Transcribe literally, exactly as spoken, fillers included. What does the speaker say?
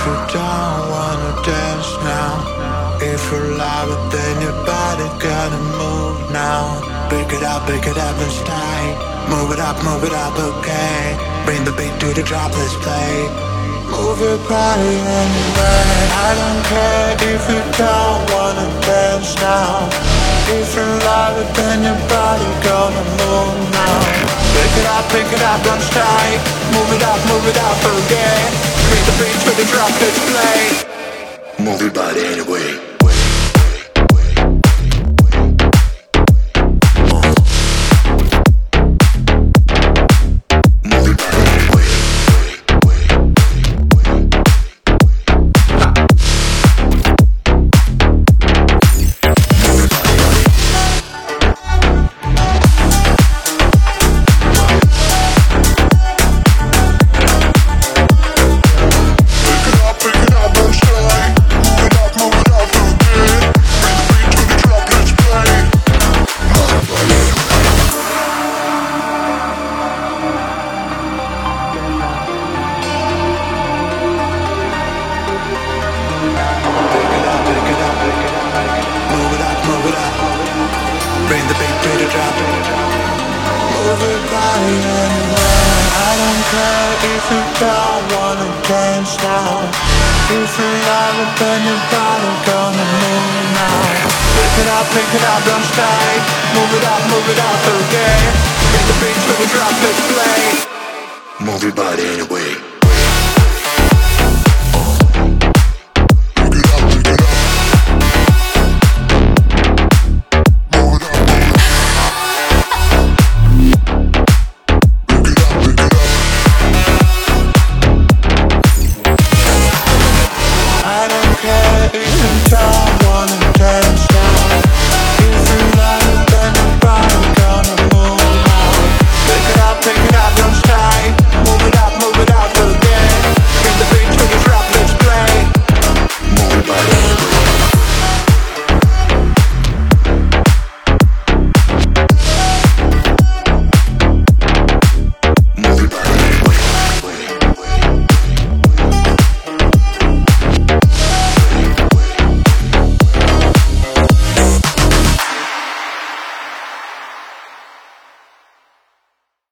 you don't wanna dance now, if you're alive, then your body gotta move now. Pick it up, pick it up and stay. Move it up, move it up, okay. Bring the beat to the drop, let's play. Move your body anyway. I don't care if you don't wanna dance now, if you're alive, then your body gonna move now. Pick it up, pick it up, don't stay. Move it up, move it up, again. Bring the beat to the drop, let's play. Move your body anyway. Bring the beat to the drop. Move your body anywhere. I don't care if you don't wanna dance now, if you're alive, then your body gonna move now. Pick it up, pick it up, don't stay. Move it up, move it up again. Bring the beat to the drop, let's play. Move your body anyway.